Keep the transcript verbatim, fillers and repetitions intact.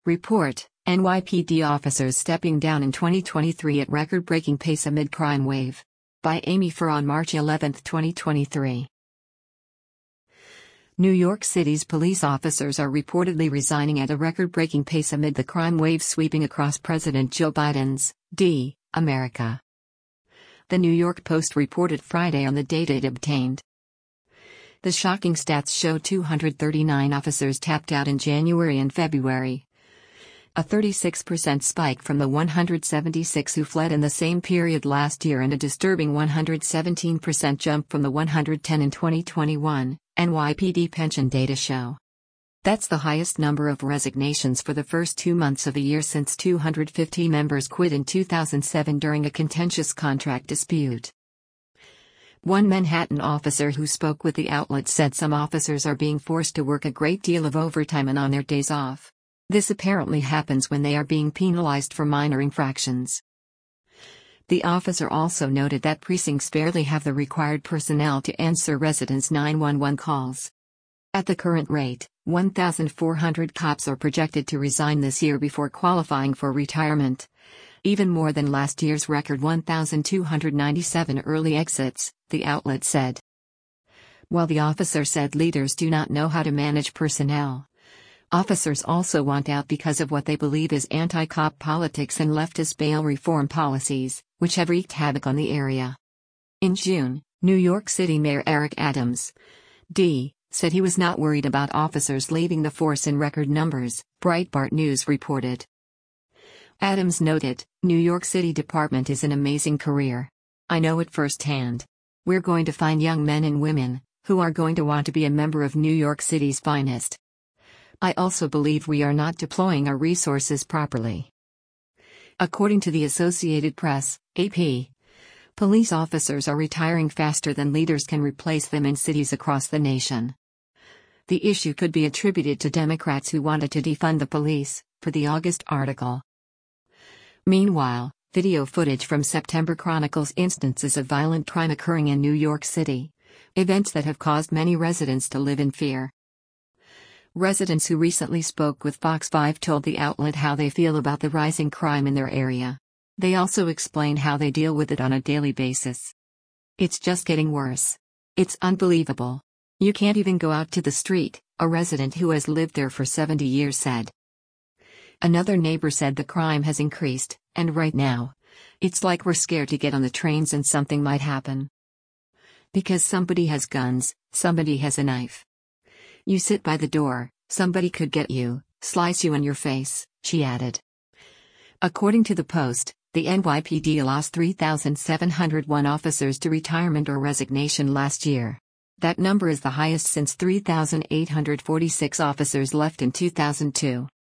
Report: N Y P D officers stepping down in twenty twenty-three at record-breaking pace amid crime wave. By Amy Farr on March eleventh, twenty twenty-three. New York City's police officers are reportedly resigning at a record-breaking pace amid the crime wave sweeping across President Joe Biden's D. America. The New York Post reported Friday on the data it obtained. The shocking stats show two hundred thirty-nine officers tapped out in January and February, a thirty-six percent spike from the one hundred seventy-six who fled in the same period last year and a disturbing one hundred seventeen percent jump from the one hundred ten in twenty twenty-one, N Y P D pension data show. That's the highest number of resignations for the first two months of the year since two hundred fifty members quit in two thousand seven during a contentious contract dispute. One Manhattan officer who spoke with the outlet said some officers are being forced to work a great deal of overtime and on their days off. This apparently happens when they are being penalized for minor infractions. The officer also noted that precincts barely have the required personnel to answer residents' nine one one calls. At the current rate, one thousand four hundred cops are projected to resign this year before qualifying for retirement, even more than last year's record one thousand two hundred ninety-seven early exits, the outlet said. While the officer said leaders do not know how to manage personnel, officers also want out because of what they believe is anti-cop politics and leftist bail reform policies, which have wreaked havoc on the area. In June, New York City Mayor Eric Adams, D., said he was not worried about officers leaving the force in record numbers, Breitbart News reported. Adams noted, New York City Department is an amazing career. I know it firsthand. We're going to find young men and women, who are going to want to be a member of New York City's finest. I also believe we are not deploying our resources properly. According to the Associated Press, A P, police officers are retiring faster than leaders can replace them in cities across the nation. The issue could be attributed to Democrats who wanted to defund the police, per the August article. Meanwhile, video footage from September chronicles instances of violent crime occurring in New York City, events that have caused many residents to live in fear. Residents who recently spoke with Fox five told the outlet how they feel about the rising crime in their area. They also explained how they deal with it on a daily basis. It's just getting worse. It's unbelievable. You can't even go out to the street, a resident who has lived there for seventy years said. Another neighbor said the crime has increased, and right now, it's like we're scared to get on the trains and something might happen. Because somebody has guns, somebody has a knife. You sit by the door, somebody could get you, slice you in your face, she added. According to the Post, the N Y P D lost three thousand seven hundred one officers to retirement or resignation last year. That number is the highest since three thousand eight hundred forty-six officers left in two thousand two.